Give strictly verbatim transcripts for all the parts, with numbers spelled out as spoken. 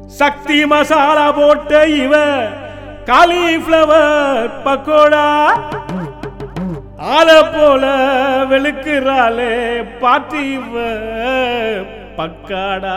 சக்தி மசாலா போட்ட இவ காலிஃப்ளவர் பக்கோடா ஆல போல வெளுக்கிறாளே பாட்டி இவ பக்காடா.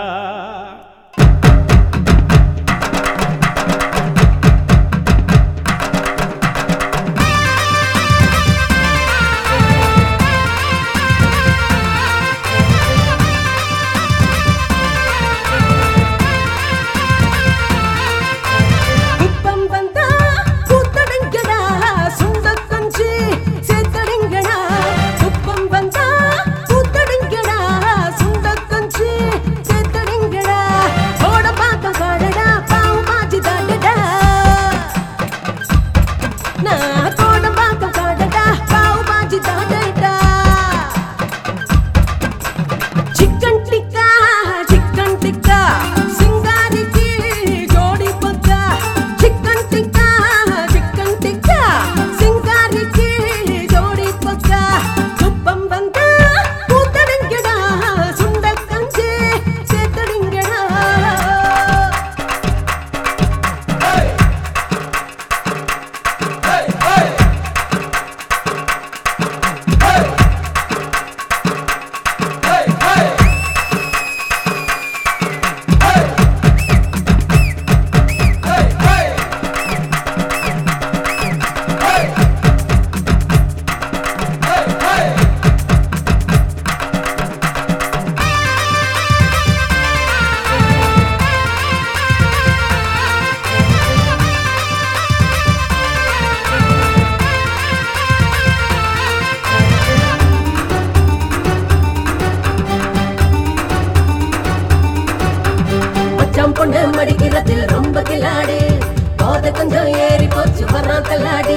பொண்ணு மடிக்கிறதில் ரொம்ப கிளாடி போத கொஞ்சம் ஏறி போச்சு வரான் தள்ளாடி.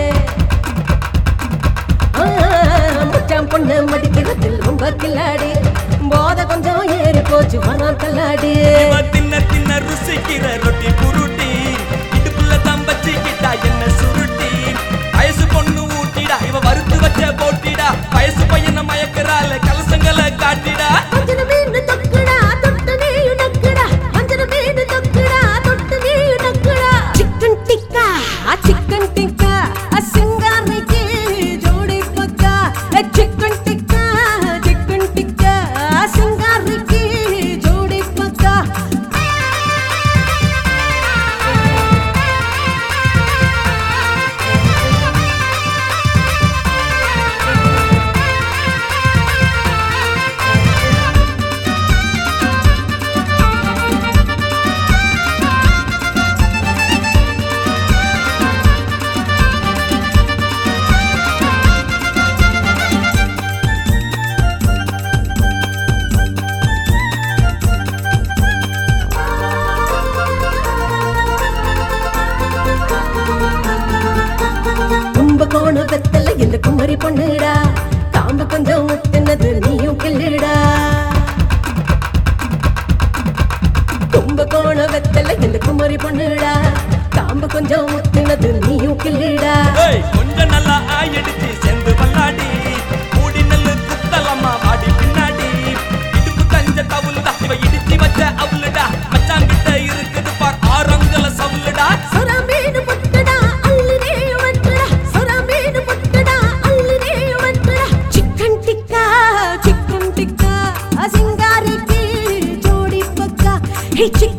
முச்சாம் பொண்ணு மடிக்கிறதில் ரொம்ப கிளாடி போத கொஞ்சம் ஏறி போச்சு வரான் தள்ளாடி. தின்ன தின்ன ருசிக்கிற ரொட்டி புருட்டி இடுப்புல தம்பச்சி கிட்டா என்ன சுருட்டி வயசு பொண்ணு ஊட்டிடா இவ வறுத்து வச்ச போட்டிடா வயசு பையனை மயக்கிறாள் கலசங்களை காட்டிடா. கோண வெத்தல இந்த குமரி பொண்ணுடா காம்பு கொஞ்சம் முத்தினது நீயும் கிள்ளுடா. கும்ப கோண வெத்தல இந்த குமரி பொண்ணுடா காம்பு கொஞ்சம் முத்தினது நீயும் கிள்ளுடா. கொஞ்சம் நல்லா ஆயிடுச்சு செந்து பல்லாடி மூடி நெல்லு குத்தலம்மா வாடி பின்னாடி இடுப்பு தஞ்ச தவுளுடா இவ இடிச்சு வச்ச அவளுடா மச்சாங்கிட்ட இருக்குது பார் ஆரங்கல சவுளுடா. Hey, chick.